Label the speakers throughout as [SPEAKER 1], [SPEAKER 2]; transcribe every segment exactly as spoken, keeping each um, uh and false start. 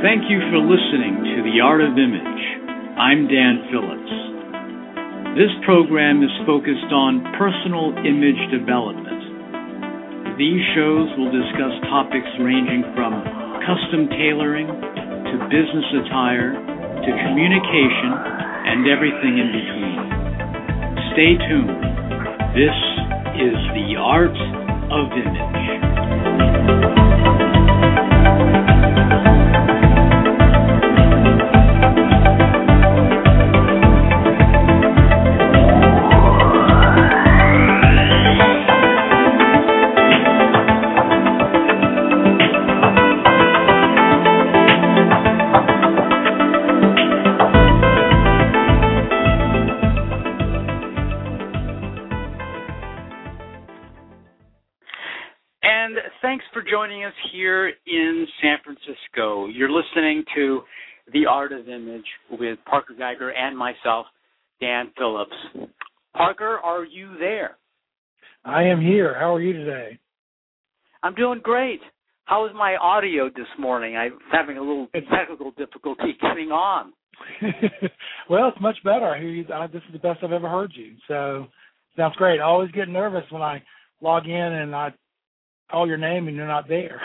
[SPEAKER 1] Thank you for listening to The Art of Image. I'm Dan Phillips. This program is focused on personal image development. These shows will discuss topics ranging from custom tailoring to business attire to communication and everything in between. Stay tuned. This is The Art of Image. Thanks for joining us here in San Francisco. You're listening to The Art of Image with Parker Geiger and myself, Dan Phillips. Parker, are you there?
[SPEAKER 2] I am here. How are you today?
[SPEAKER 1] I'm doing great. How is my audio this morning? I'm having a little technical difficulty getting on.
[SPEAKER 2] Well, it's much better. I hear you. I, this is the best I've ever heard you. So, sounds great. I always get nervous when I log in and I call your name and you're not there.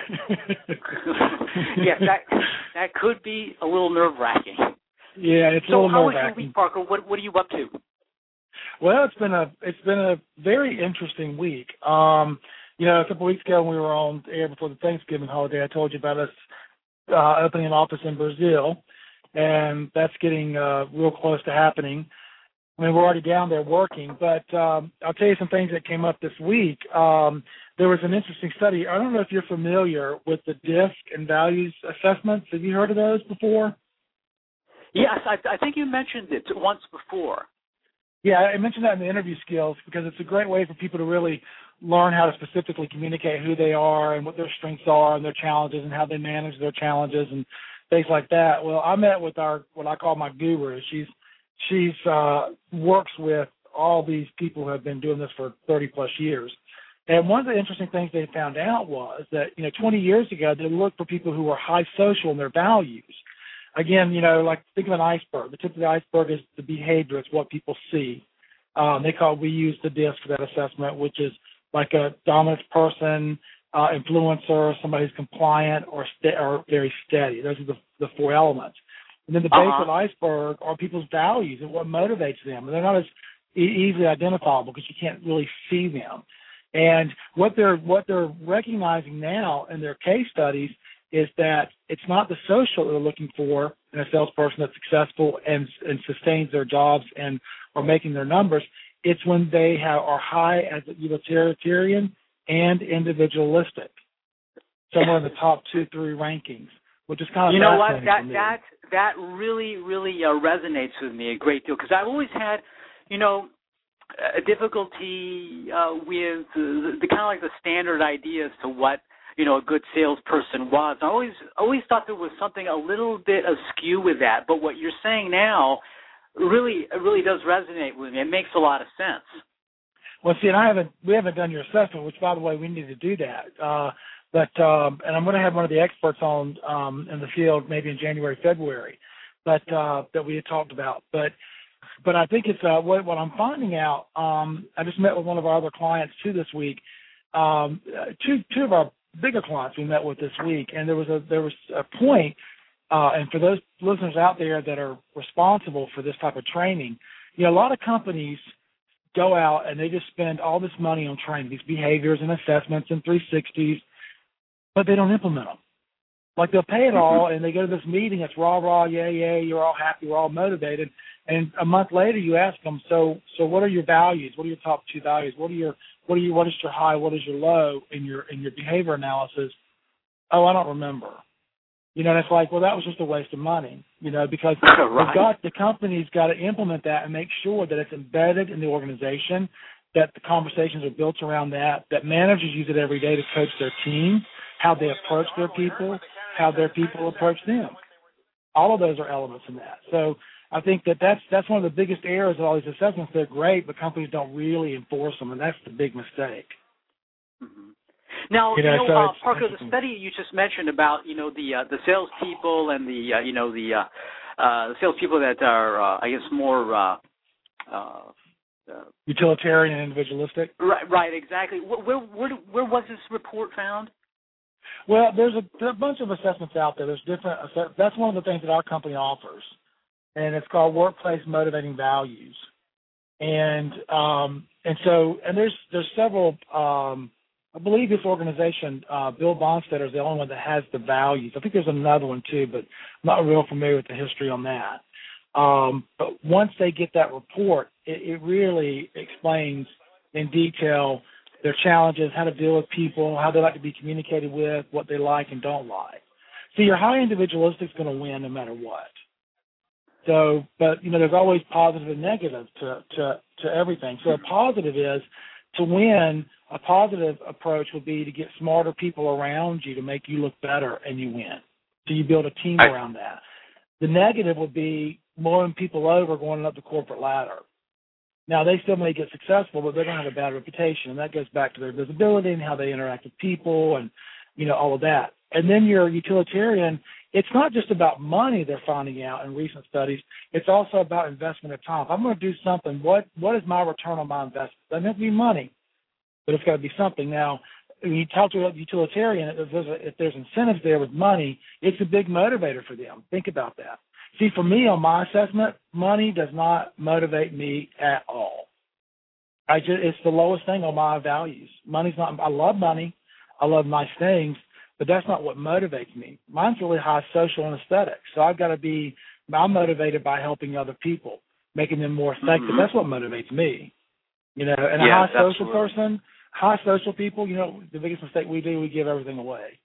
[SPEAKER 1] Yes, that that could be a little nerve-wracking.
[SPEAKER 2] Yeah, it's
[SPEAKER 1] so
[SPEAKER 2] a little nerve-wracking. So how was your week,
[SPEAKER 1] Parker? What what are you up to?
[SPEAKER 2] Well, it's been a it's been a very interesting week. Um, you know, a couple of weeks ago when we were on air before the Thanksgiving holiday, I told you about us uh, opening an office in Brazil, and that's getting uh, real close to happening. I mean, we're already down there working, but um, I'll tell you some things that came up this week. Um, there was an interesting study. I don't know if you're familiar with the DISC and values assessments. Have you heard of those before?
[SPEAKER 1] Yes, I, I think you mentioned it once before.
[SPEAKER 2] Yeah, I mentioned that in the interview skills because it's a great way for people to really learn how to specifically communicate who they are and what their strengths are and their challenges and how they manage their challenges and things like that. Well, I met with our what I call my guru. She's She's uh, works with all these people who have been doing this for thirty plus years. And one of the interesting things they found out was that, you know, twenty years ago, they looked for people who were high social in their values. Again, you know, like think of an iceberg. The tip of the iceberg is the behavior. It's what people see. Um, they call, we use the DISC for that assessment, which is like a dominant person, uh, influencer, somebody who's compliant or, st- or very steady. Those are the, the four elements. And then the base
[SPEAKER 1] uh-huh.
[SPEAKER 2] of the iceberg are people's values and what motivates them. And they're not as e- easily identifiable because you can't really see them. And what they're what they're recognizing now in their case studies is that it's not the social that they're looking for in a salesperson that's successful and and sustains their jobs and are making their numbers. It's when they have, are high as a utilitarian and individualistic, somewhere in the top two, three rankings. Which is kind of
[SPEAKER 1] you know what that
[SPEAKER 2] for me.
[SPEAKER 1] that that really really uh, resonates with me a great deal because I've always had, you know, a difficulty uh, with the, the kind of like the standard idea as to what you know a good salesperson was. I always always thought there was something a little bit askew with that. But what you're saying now really really does resonate with me. It makes a lot of sense.
[SPEAKER 2] Well, see, and I haven't we haven't done your assessment, which by the way we need to do that. Uh, But um, and I'm going to have one of the experts on um, in the field maybe in January, February, but uh, that we had talked about. But but I think it's uh, what, what I'm finding out. Um, I just met with one of our other clients too this week. Um, two two of our bigger clients we met with this week, and there was a there was a point. Uh, and for those listeners out there that are responsible for this type of training, you know, a lot of companies go out and they just spend all this money on training, these behaviors and assessments and three sixties. But they don't implement them. Like they'll pay it all, and they go to this meeting. It's rah rah, yeah yeah. You're all happy. We're all motivated. And a month later, you ask them, so so what are your values? What are your top two values? What are your what are you? What is your high? What is your low in your in your behavior analysis? Oh, I don't remember. You know, and it's like, well, that was just a waste of money. You know, because
[SPEAKER 1] right.
[SPEAKER 2] the, got, the company's got to implement that and make sure that it's embedded in the organization, that the conversations are built around that, that managers use it every day to coach their team, how they approach their people, how their people approach them. All of those are elements in that. So I think that that's, that's one of the biggest errors of all these assessments. They're great, but companies don't really enforce them, and that's the big mistake.
[SPEAKER 1] Mm-hmm. Now,
[SPEAKER 2] you know,
[SPEAKER 1] you know
[SPEAKER 2] so
[SPEAKER 1] uh, Parker, the study you just mentioned about, you know, the uh, the salespeople and the, uh, you know, the uh, uh, salespeople that are, uh, I guess, more uh, uh, uh,
[SPEAKER 2] utilitarian and individualistic.
[SPEAKER 1] Right, right, exactly. Where, where, where was this report found?
[SPEAKER 2] Well, there's a, there's a bunch of assessments out there. There's different. That's one of the things that our company offers, and it's called Workplace Motivating Values. And um, and so and there's there's several. Um, I believe this organization, uh, Bill Bonstetter, is the only one that has the values. I think there's another one too, but I'm not real familiar with the history on that. Um, but once they get that report, it, it really explains in detail their challenges, how to deal with people, how they like to be communicated with, what they like and don't like. So your high individualistic is going to win no matter what. So, but, you know, there's always positive and negative to, to, to everything. So a positive is to win, a positive approach would be to get smarter people around you to make you look better and you win. So you build a team
[SPEAKER 1] I,
[SPEAKER 2] around that. The negative would be blowing people over going up the corporate ladder. Now, they still may get successful, but they're going to have a bad reputation, and that goes back to their visibility and how they interact with people and, you know, all of that. And then your utilitarian, it's not just about money they're finding out in recent studies. It's also about investment of time. If I'm going to do something, what what is my return on my investment? It doesn't have to be money, but it's got to be something. Now, when you talk to a utilitarian, if there's, a, if there's incentives there with money, it's a big motivator for them. Think about that. See, for me, on my assessment, money does not motivate me at all. I just, it's the lowest thing on my values. Money's not, I love money. I love nice things, but that's not what motivates me. Mine's really high social and aesthetic. So I've got to be, I'm motivated by helping other people, making them more effective. Mm-hmm. That's what motivates me. You know, and
[SPEAKER 1] yeah,
[SPEAKER 2] a high social
[SPEAKER 1] absolutely.
[SPEAKER 2] person, high social people, you know, the biggest mistake we do, we give everything away.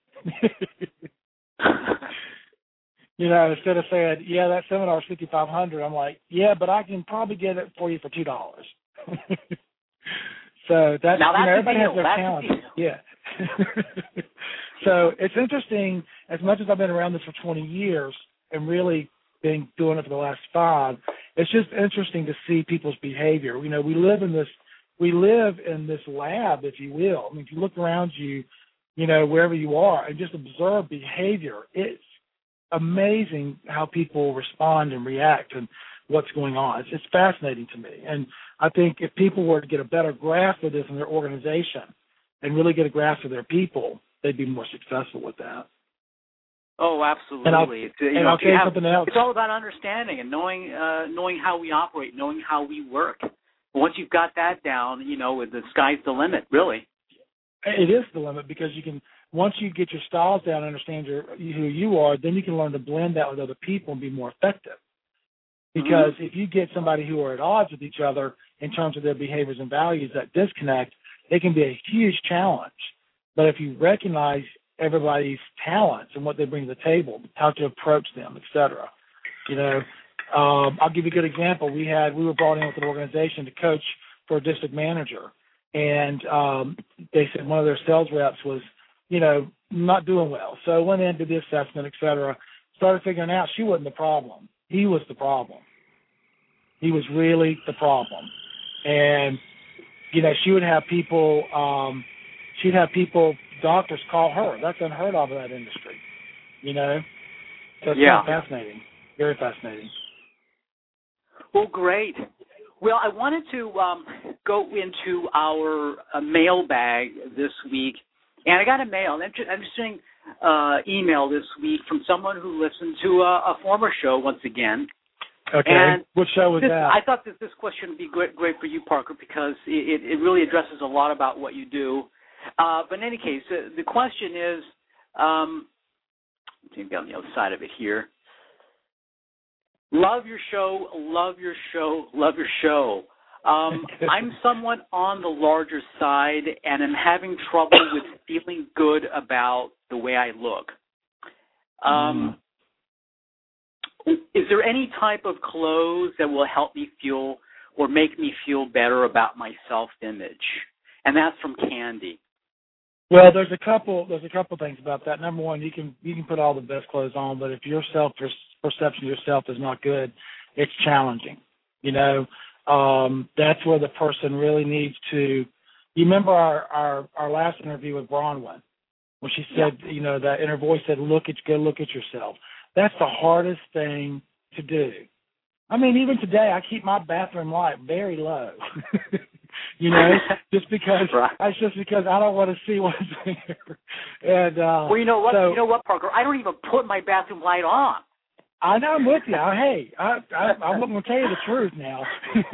[SPEAKER 2] You know, instead of saying, yeah, that seminar is fifty-five hundred dollars, I'm like, yeah, but I can probably get it for you for two dollars. So that's,
[SPEAKER 1] now that's
[SPEAKER 2] you know, everybody
[SPEAKER 1] a deal.
[SPEAKER 2] has their
[SPEAKER 1] that's
[SPEAKER 2] talent.
[SPEAKER 1] A deal.
[SPEAKER 2] Yeah. So it's interesting, as much as I've been around this for twenty years and really been doing it for the last five, it's just interesting to see people's behavior. You know, we live in this, we live in this lab, if you will. I mean, if you look around you, you know, wherever you are and just observe behavior, it's amazing how people respond and react and what's going on. It's, it's fascinating to me. And I think if people were to get a better grasp of this in their organization and really get a grasp of their people, they'd be more successful with that.
[SPEAKER 1] Oh, absolutely.
[SPEAKER 2] And I'll,
[SPEAKER 1] it's, you
[SPEAKER 2] and
[SPEAKER 1] know,
[SPEAKER 2] I'll tell you
[SPEAKER 1] have,
[SPEAKER 2] something else.
[SPEAKER 1] It's all about understanding and knowing uh, knowing how we operate, knowing how we work. Once you've got that down, you know, the sky's the limit, really.
[SPEAKER 2] It is the limit because you can, once you get your styles down and understand your, who you are, then you can learn to blend that with other people and be more effective. Because mm-hmm. if you get somebody who are at odds with each other in terms of their behaviors and values, that disconnect, it can be a huge challenge. But if you recognize everybody's talents and what they bring to the table, how to approach them, et cetera, you know, um, I'll give you a good example. We had, we were brought in with an organization to coach for a district manager. And um, they said one of their sales reps was, you know, not doing well. So I went in, did the assessment, et cetera, started figuring out she wasn't the problem. He was the problem. He was really the problem. And, you know, she would have people, um, she'd have people, doctors call her. That's unheard of in that industry, you know. So it's
[SPEAKER 1] yeah.
[SPEAKER 2] kind of fascinating, very fascinating.
[SPEAKER 1] Well, great. Well, I wanted to um, go into our uh, mailbag this week, and I got a mail, an interesting uh, email this week from someone who listened to a, a former show once again.
[SPEAKER 2] Okay.
[SPEAKER 1] And
[SPEAKER 2] what show was
[SPEAKER 1] this,
[SPEAKER 2] that?
[SPEAKER 1] I thought that this question would be great, great for you, Parker, because it, it really addresses a lot about what you do. Uh, but in any case, uh, the question is, um, maybe on the other side of it here. Love your show, love your show, love your show. Um, I'm somewhat on the larger side, and I'm having trouble with feeling good about the way I look. Um, mm. Is there any type of clothes that will help me feel or make me feel better about my self-image? And that's from Candy.
[SPEAKER 2] Well, there's a couple. There's a couple things about that. Number one, you can you can put all the best clothes on, but if your self perception of yourself is not good, it's challenging. You know, um, that's where the person really needs to You remember our, our, our last interview with Bronwyn when she said, yeah. you know, that in her voice said, look at, go look at yourself. That's the hardest thing to do. I mean, even today, I keep my bathroom light very low. You know, just because
[SPEAKER 3] right.
[SPEAKER 2] it's just because I don't want to see what's there. And uh,
[SPEAKER 3] well, you know what,
[SPEAKER 2] so,
[SPEAKER 3] you know what, Parker? I don't even put my bathroom light on.
[SPEAKER 2] I know, I'm with you. Hey, I, I, I'm going to tell you the truth now.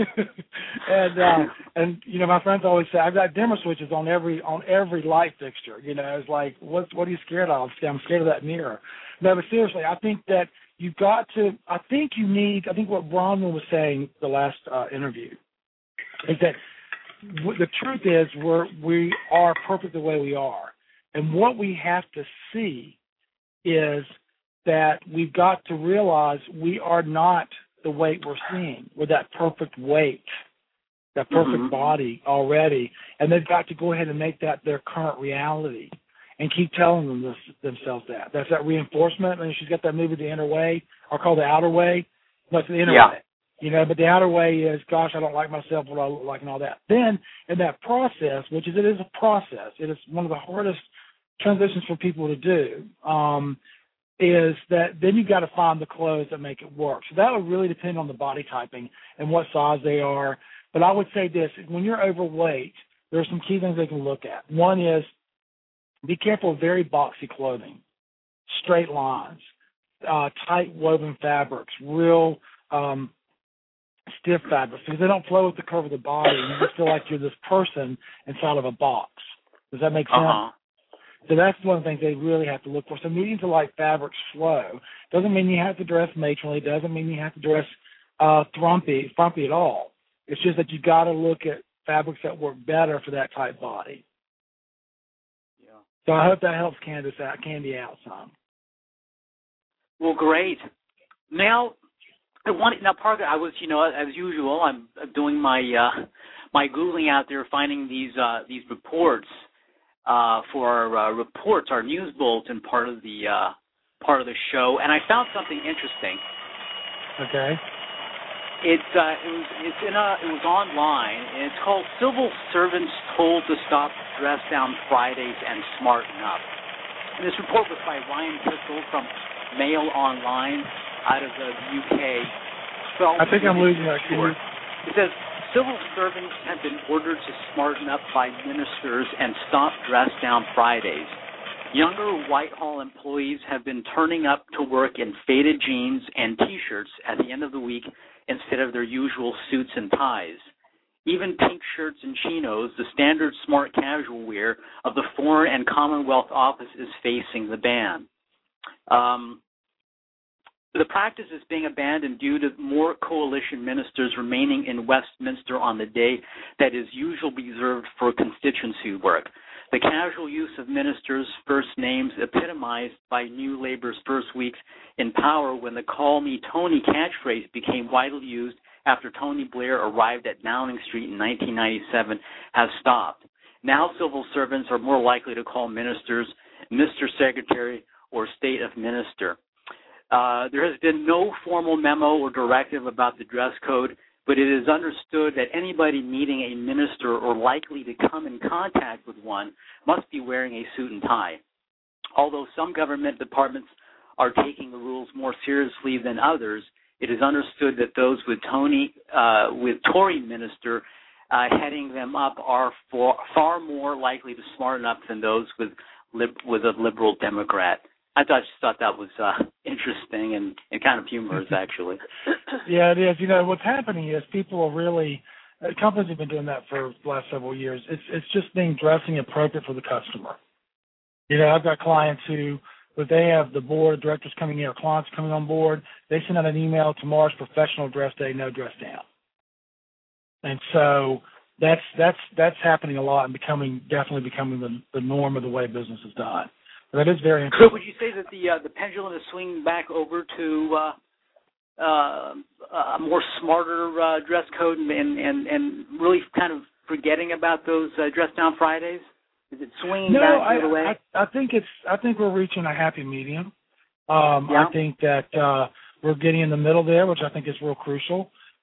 [SPEAKER 2] and uh, and you know, my friends always say I've got dimmer switches on every on every light fixture. You know, it's like, what what are you scared of? I'm scared of that mirror. No, but seriously, I think that you've got to. I think you need. I think what Bronwyn was saying the last uh, interview is that w- the truth is we're we are perfect the way we are, and what we have to see is that we've got to realize we are not the weight we're seeing. We're that perfect weight, that perfect
[SPEAKER 3] mm-hmm.
[SPEAKER 2] body already, and they've got to go ahead and make that their current reality and keep telling them this, themselves that. That's that reinforcement. And she's got that movie, The Inner Way, or called The Outer Way. That's the inner
[SPEAKER 3] yeah.
[SPEAKER 2] way. You know, but the outer way is, gosh, I don't like myself, what I look like, and all that. Then, in that process, which is, it is a process, it is one of the hardest transitions for people to do, um, is that then you've got to find the clothes that make it work. So that would really depend on the body typing and what size they are. But I would say this, when you're overweight, there are some key things they can look at. One is, be careful of very boxy clothing, straight lines, uh, tight woven fabrics, real um, stiff fabrics, because they don't flow with the curve of the body. And you just feel like you're this person inside of a box. Does that make sense?
[SPEAKER 3] Uh-huh.
[SPEAKER 2] So that's one of the things they really have to look for. So medium to light fabrics flow. Doesn't mean you have to dress matronly. Doesn't mean you have to dress uh, frumpy, frumpy at all. It's just that you got to look at fabrics that work better for that type body.
[SPEAKER 3] Yeah.
[SPEAKER 2] So I hope that helps Candace out, Candy out some.
[SPEAKER 3] Well, great. Now, I wanted, now, Parker, I was, you know, as usual, I'm doing my uh, my Googling out there, finding these uh, these reports. Uh, for our uh, reports, our news bulletin part of the uh, part of the show, and I found something interesting.
[SPEAKER 2] Okay.
[SPEAKER 3] It's uh, it was it's in a it was online, and it's called "Civil Servants Told to Stop Dress Down Fridays and Smarten Up." And this report was by Ryan Kissel from Mail Online out of the U K. So
[SPEAKER 2] I think I'm losing that.
[SPEAKER 3] It says, civil servants have been ordered to smarten up by ministers and stop dress down Fridays. Younger Whitehall employees have been turning up to work in faded jeans and T-shirts at the end of the week instead of their usual suits and ties. Even pink shirts and chinos, the standard smart casual wear of the Foreign and Commonwealth Office, is facing the ban. Um, The practice is being abandoned due to more coalition ministers remaining in Westminster on the day that is usually reserved for constituency work. The casual use of ministers' first names epitomized by New Labour's first weeks in power when the Call Me Tony catchphrase became widely used after Tony Blair arrived at Downing Street in nineteen ninety-seven has stopped. Now civil servants are more likely to call ministers Mister Secretary or State of Minister. Uh, there has been no formal memo or directive about the dress code, but it is understood that anybody meeting a minister or likely to come in contact with one must be wearing a suit and tie. Although some government departments are taking the rules more seriously than others, it is understood that those with Tony, uh, with Tory minister uh, heading them up are for, far more likely to smarten up than those with lib- with a liberal Democrat. I thought, just thought that was uh, interesting and, and kind of humorous, actually.
[SPEAKER 2] Yeah, it is. You know, what's happening is people are really, uh, companies have been doing that for the last several years. It's it's just being dressing appropriate for the customer. You know, I've got clients who, if they have the board of directors coming in or clients coming on board, they send out an email, tomorrow's professional dress day, no dress down. And so that's that's that's happening a lot and becoming definitely becoming the, the norm of the way business is done. That is very interesting.
[SPEAKER 3] So would you say that the uh, the pendulum is swinging back over to uh, uh, a more smarter uh, dress code and, and, and really kind of forgetting about those uh, dress down Fridays? Is it swinging
[SPEAKER 2] no,
[SPEAKER 3] back
[SPEAKER 2] I,
[SPEAKER 3] the other way?
[SPEAKER 2] I, I think it's. I think we're reaching a happy medium. Um,
[SPEAKER 3] yeah.
[SPEAKER 2] I think that uh, we're getting in the middle there, which I think is real crucial.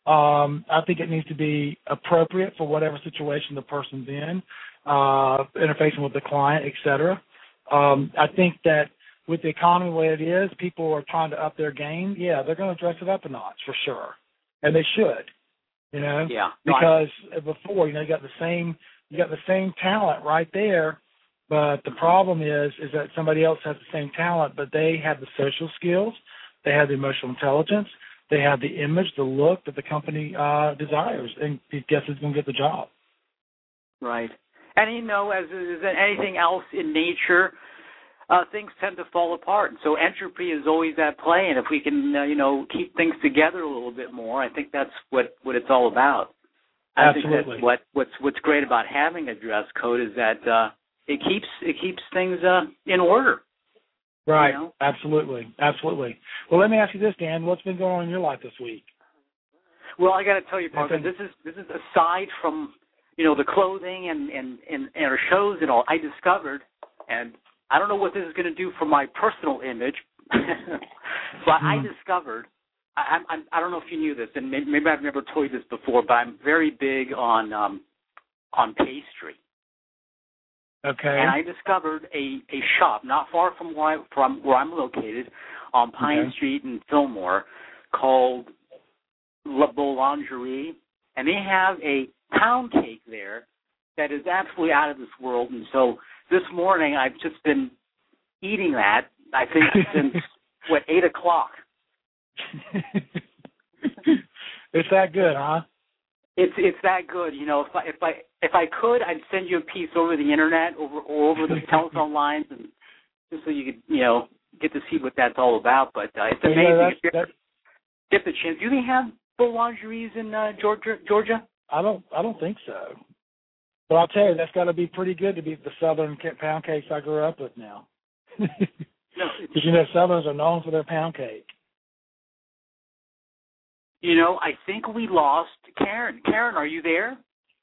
[SPEAKER 2] Um, I think it needs to be appropriate for whatever situation the person's in, uh, interfacing with the client, et cetera. Um, I think that with the economy the way it is, people are trying to up their game. Yeah, they're going to dress it up a notch for sure, and they should. You know,
[SPEAKER 3] yeah,
[SPEAKER 2] no, because I... before, you know, you got the same, you got the same talent right there, but the problem is, is that somebody else has the same talent, but they have the social skills, they have the emotional intelligence, they have the image, the look that the company uh, desires, and guess who's going to get the job?
[SPEAKER 3] Right. And, you know, as is anything else in nature, uh, things tend to fall apart. And so entropy is always at play, and if we can, uh, you know, keep things together a little bit more, I think that's what, what it's all about. I
[SPEAKER 2] Absolutely.
[SPEAKER 3] think that's what, what's, what's great about having a dress code is that uh, it keeps it keeps things uh, in order.
[SPEAKER 2] Right.
[SPEAKER 3] You know?
[SPEAKER 2] Absolutely. Absolutely. Well, let me ask you this, Dan. What's been going on in your life this week?
[SPEAKER 3] Well, I got to tell you, Parker, this is this is aside from, you know, the clothing and, and, and, and our shows and all, I discovered, and I don't know what this is going to do for my personal image, but mm-hmm. I discovered, I, I, I don't know if you knew this, and maybe, maybe I've never told you this before, but I'm very big on um, on pastry.
[SPEAKER 2] Okay.
[SPEAKER 3] And I discovered a, a shop not far from where, I, from where I'm located on Pine
[SPEAKER 2] okay.
[SPEAKER 3] Street in Fillmore called La Boulangerie, and they have a pound cake there that is absolutely out of this world. And so this morning I've just been eating that, I think, since, what, eight o'clock.
[SPEAKER 2] It's that good, huh?
[SPEAKER 3] It's it's that good, you know. If I if I if I could, I'd send you a piece over the internet, over or over the telephone lines, and just so you could, you know, get to see what that's all about. But uh, it's amazing.
[SPEAKER 2] Yeah, that's,
[SPEAKER 3] if you
[SPEAKER 2] that's,
[SPEAKER 3] get the chance, do they have boulangeries in uh, Georgia? Georgia?
[SPEAKER 2] I don't I don't think so. But I'll tell you, that's got to be pretty good to beat the Southern pound cakes I grew up with now. Because
[SPEAKER 3] no,
[SPEAKER 2] you know, Southerners are known for their pound cake.
[SPEAKER 3] You know, I think we lost Karen. Karen, are you there?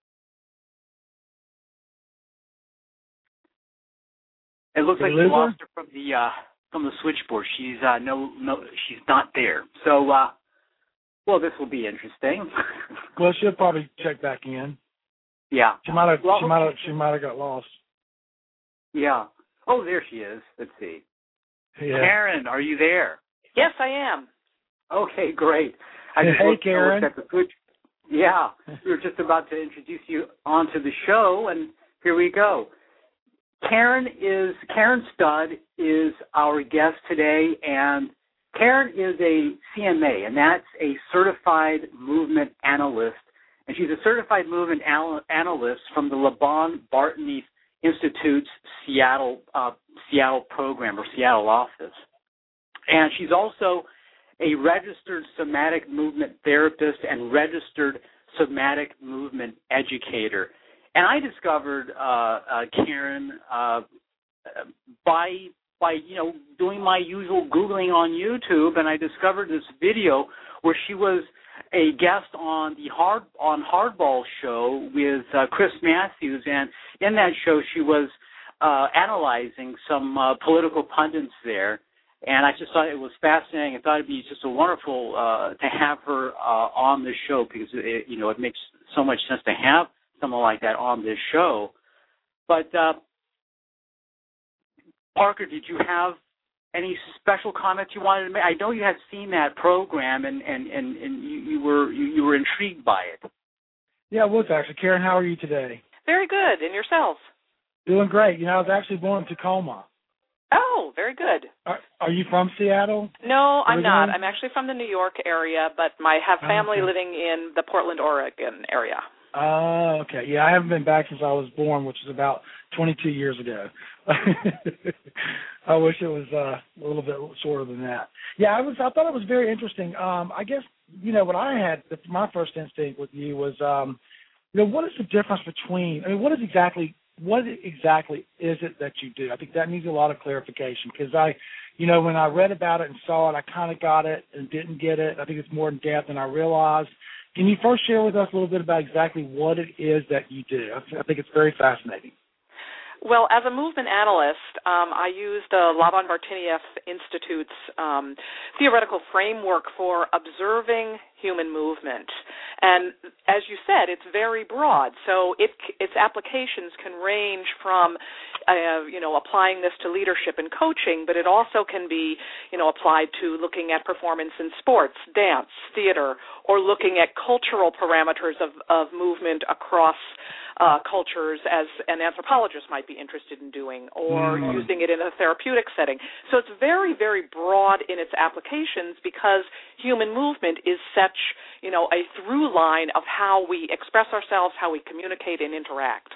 [SPEAKER 3] It looks
[SPEAKER 2] Did
[SPEAKER 3] like we lost her from the uh, from the switchboard. She's uh, no no, she's not there. So, uh, well, this will be interesting.
[SPEAKER 2] Well, she'll probably check back in.
[SPEAKER 3] Yeah,
[SPEAKER 2] she might have.
[SPEAKER 3] Well,
[SPEAKER 2] she might have. She might have got lost.
[SPEAKER 3] Yeah. Oh, there she is. Let's see.
[SPEAKER 2] Yeah.
[SPEAKER 3] Karen, are you there?
[SPEAKER 4] Yes, I am.
[SPEAKER 3] Okay, great. I just
[SPEAKER 2] hey,
[SPEAKER 3] looked,
[SPEAKER 2] Karen.
[SPEAKER 3] looked at the switch. Yeah, we were just about to introduce you onto the show, and here we go. Karen is Karen Studd is our guest today, and Karen is a C M A, and that's a Certified Movement Analyst, and she's a Certified Movement Anal- Analyst from the LeBon Bartney Institute's Seattle uh, Seattle program or Seattle office, and she's also a registered somatic movement therapist and registered somatic movement educator. And I discovered uh, uh, Karen uh, by by you know doing my usual Googling on YouTube, and I discovered this video where she was a guest on the hard on Hardball show with uh, Chris Matthews, and in that show she was uh, analyzing some uh, political pundits there. And I just thought it was fascinating. I thought it'd be just a wonderful uh, to have her uh, on this show because it, you know it makes so much sense to have someone like that on this show. But uh, Parker, did you have any special comments you wanted to make? I know you had seen that program and and, and, and you, you were you, you were intrigued by it.
[SPEAKER 2] Yeah, I was actually. Karen, how are you today?
[SPEAKER 4] Very good. And yourself?
[SPEAKER 2] Doing great. You know, I was actually born in Tacoma.
[SPEAKER 4] Oh, very good.
[SPEAKER 2] Are, are you from Seattle?
[SPEAKER 4] No, I'm
[SPEAKER 2] Oregon?
[SPEAKER 4] not. I'm actually from the New York area, but I have family
[SPEAKER 2] okay.
[SPEAKER 4] living in the Portland, Oregon area.
[SPEAKER 2] Oh, uh, okay. Yeah, I haven't been back since I was born, which is about twenty-two years ago. I wish it was uh, a little bit shorter than that. Yeah, I was. I thought it was very interesting. Um, I guess you know what I had. My first instinct with you was, um, you know, what is the difference between? I mean, what is exactly what exactly is it that you do? I think that needs a lot of clarification because I, you know, when I read about it and saw it, I kind of got it and didn't get it. I think it's more in depth than I realized. Can you first share with us a little bit about exactly what it is that you do? I think it's very fascinating.
[SPEAKER 4] Well, as a movement analyst, um, I use the Laban Bartinieff Institute's um, theoretical framework for observing human movement. And as you said, it's very broad, so it, its applications can range from, uh, you know, applying this to leadership and coaching, but it also can be, you know, applied to looking at performance in sports, dance, theater, or looking at cultural parameters of, of movement across Uh, cultures, as an anthropologist might be interested in doing, or mm. using it in a therapeutic setting. So it's very, very broad in its applications because human movement is such, you know, a through line of how we express ourselves, how we communicate and interact.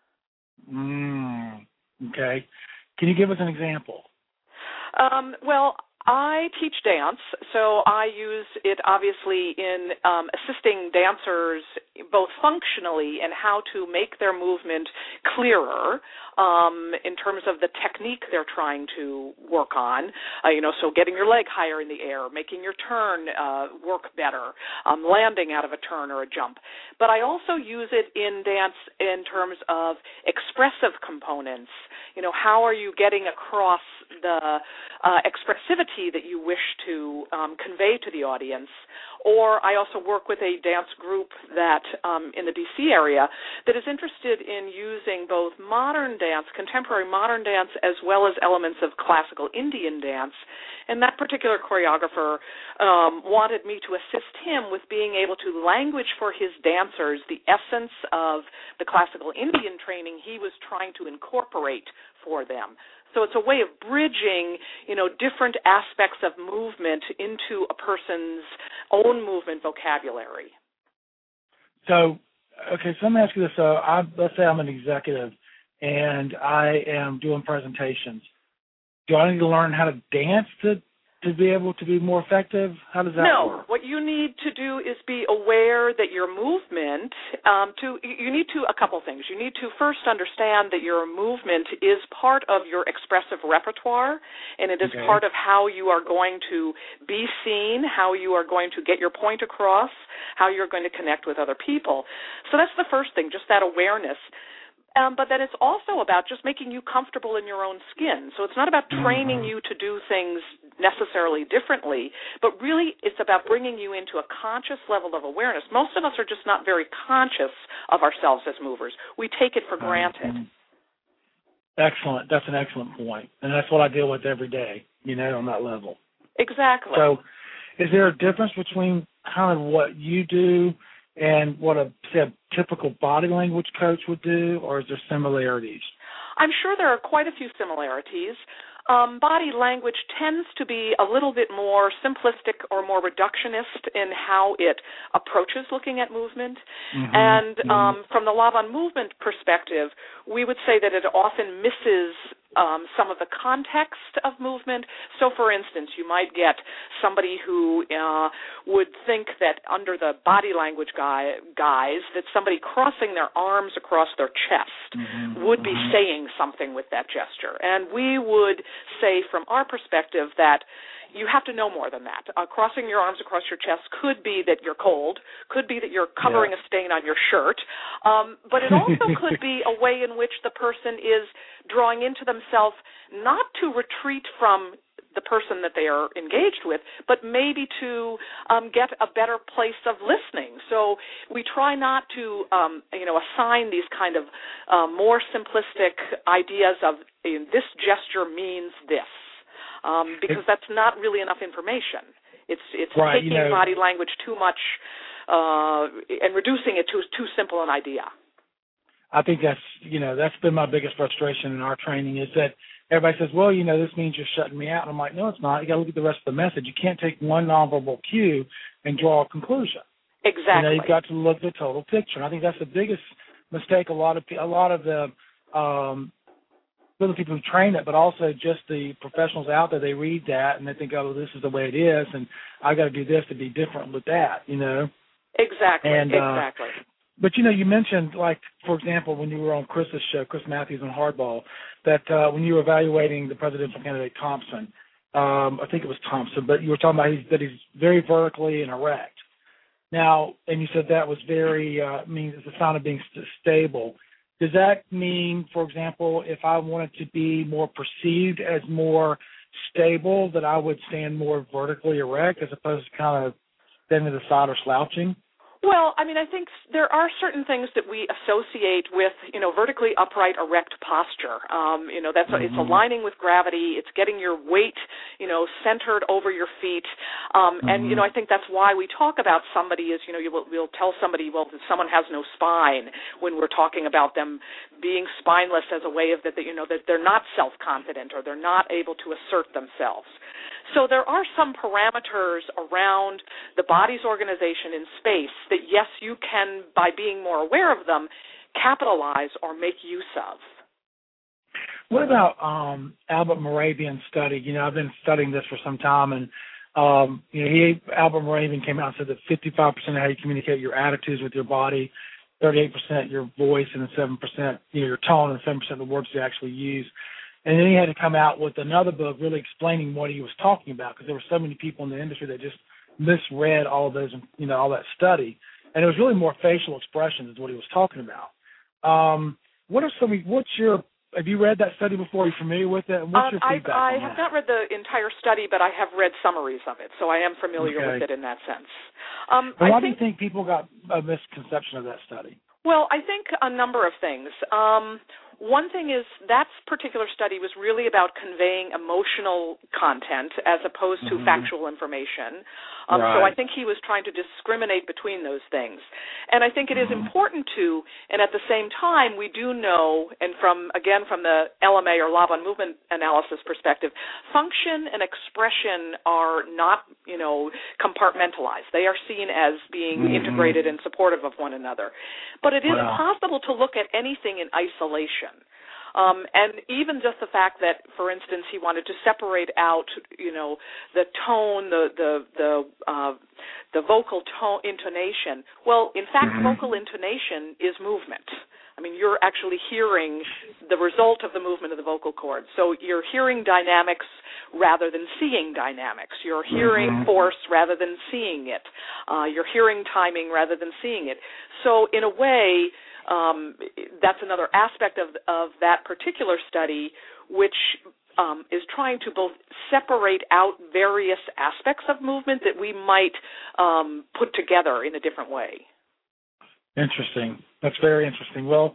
[SPEAKER 2] Mm. Okay. Can you give us an example?
[SPEAKER 4] Um, well, I teach dance, so I use it obviously in um, assisting dancers both functionally and how to make their movement clearer um, in terms of the technique they're trying to work on, uh, you know, so getting your leg higher in the air, making your turn uh, work better, um, landing out of a turn or a jump. But I also use it in dance in terms of expressive components. You know, how are you getting across the uh, expressivity that you wish to um, convey to the audience? Or I also work with a dance group that um, in the D C area that is interested in using both modern dance, contemporary modern dance, as well as elements of classical Indian dance. And that particular choreographer um, wanted me to assist him with being able to language for his dancers the essence of the classical Indian training he was trying to incorporate for them. So it's a way of bridging, you know, different aspects of movement into a person's own movement vocabulary.
[SPEAKER 2] So, okay, so let me ask you this. So I, let's say I'm an executive and I am doing presentations. Do I need to learn how to dance to to be able to be more effective? How does that
[SPEAKER 4] no,
[SPEAKER 2] work?
[SPEAKER 4] No, what you need to do is be aware that your movement, um, to you need to, a couple things. You need to first understand that your movement is part of your expressive repertoire, and it is
[SPEAKER 2] okay.
[SPEAKER 4] part of how you are going to be seen, how you are going to get your point across, how you're going to connect with other people. So that's the first thing, just that awareness. Um, but then it's also about just making you comfortable in your own skin. So it's not about training you to do things necessarily differently, but really it's about bringing you into a conscious level of awareness. Most of us are just not very conscious of ourselves as movers. We take it for granted.
[SPEAKER 2] Excellent. That's an excellent point. And that's what I deal with every day, you know, on that level.
[SPEAKER 4] Exactly.
[SPEAKER 2] So is there a difference between kind of what you do and what a, say, a typical body language coach would do, or is there similarities?
[SPEAKER 4] I'm sure there are quite a few similarities. Um, body language tends to be a little bit more simplistic or more reductionist in how it approaches looking at movement. Mm-hmm. And um, mm-hmm. from the Laban movement perspective, we would say that it often misses Um, some of the context of movement. So, for instance, you might get somebody who uh, would think that under the body language guy, guise that somebody crossing their arms across their chest mm-hmm. would be mm-hmm. saying something with that gesture. And we would say from our perspective that you have to know more than that. Uh, crossing your arms across your chest could be that you're cold, could be that you're covering yeah. a stain on your shirt, um, but it also could be a way in which the person is drawing into themselves not to retreat from the person that they are engaged with, but maybe to um, get a better place of listening. So we try not to, um, you know, assign these kind of uh, more simplistic ideas of you know, this gesture means this. Um, because that's not really enough information. It's it's
[SPEAKER 2] right,
[SPEAKER 4] taking
[SPEAKER 2] you know,
[SPEAKER 4] body language too much uh, and reducing it to too simple an idea.
[SPEAKER 2] I think that's you know that's been my biggest frustration in our training is that everybody says, well, you know, this means you're shutting me out. And I'm like, no, it's not. You got to look at the rest of the message. You can't take one nonverbal cue and draw a conclusion.
[SPEAKER 4] Exactly.
[SPEAKER 2] You know, you've got to look at the total picture. And I think that's the biggest mistake. A lot of a lot of the um, the people who train it, but also just the professionals out there, they read that and they think, oh, this is the way it is, and I got to do this to be different with that, you know?
[SPEAKER 4] Exactly,
[SPEAKER 2] and,
[SPEAKER 4] exactly.
[SPEAKER 2] Uh, but, you know, you mentioned, like, for example, when you were on Chris's show, Chris Matthews on Hardball, that uh, when you were evaluating the presidential candidate Thompson, um, I think it was Thompson, but you were talking about he's, that he's very vertically and erect. Now, and you said that was very, uh, means it's a sign of being st- stable. does that mean, for example, if I wanted to be more perceived as more stable, that I would stand more vertically erect as opposed to kind of standing to the side or slouching?
[SPEAKER 4] Well, I mean, I think there are certain things that we associate with, you know, vertically upright, erect posture. Um, you know, that's mm-hmm. it's aligning with gravity. It's getting your weight, you know, centered over your feet. Um, mm-hmm. And you know, I think that's why we talk about somebody as, you know, you will, we'll tell somebody, well, that someone has no spine when we're talking about them being spineless as a way of that, that you know, that they're not self-confident or they're not able to assert themselves. So there are some parameters around the body's organization in space that, yes, you can, by being more aware of them, capitalize or make use of.
[SPEAKER 2] What about um, Albert Mehrabian's study? You know, I've been studying this for some time, and um, you know, he Albert Mehrabian came out and said that fifty-five percent of how you communicate your attitudes with your body, thirty-eight percent your voice, and then seven percent you know, your tone, and seven percent the words you actually use. And then he had to come out with another book really explaining what he was talking about, because there were so many people in the industry that just misread all of those, you know, all that study. And it was really more facial expressions is what he was talking about. Um, what are some, what's your, have you read that study before? Are you familiar with it? What's
[SPEAKER 4] um,
[SPEAKER 2] your feedback
[SPEAKER 4] I, I
[SPEAKER 2] on
[SPEAKER 4] have
[SPEAKER 2] that?
[SPEAKER 4] not read the entire study, but I have read summaries of it, so I am familiar
[SPEAKER 2] okay.
[SPEAKER 4] with it in that sense. Um,
[SPEAKER 2] and why
[SPEAKER 4] I think,
[SPEAKER 2] do you think people got a misconception of that study?
[SPEAKER 4] Well, I think a number of things. Um, One thing is that particular study was really about conveying emotional content as opposed to mm-hmm. factual information. Um, right. So I think he was trying to discriminate between those things. And I think it mm-hmm. is important to, and at the same time, we do know, and from, again, from the L M A or Laban movement analysis perspective, function and expression are not, you know, compartmentalized. They are seen as being mm-hmm. integrated and supportive of one another. But it is wow. possible to look at anything in isolation. Um, and even just the fact that, for instance, he wanted to separate out, you know, the tone, the the the uh, the vocal tone, intonation. Well, in fact, mm-hmm. vocal intonation is movement. I mean, you're actually hearing the result of the movement of the vocal cords. So you're hearing dynamics rather than seeing dynamics. You're hearing mm-hmm. force rather than seeing it. Uh, you're hearing timing rather than seeing it. So in a way, Um, that's another aspect of of that particular study, which um, is trying to both separate out various aspects of movement that we might um, put together in a different way.
[SPEAKER 2] Interesting. That's very interesting. Well,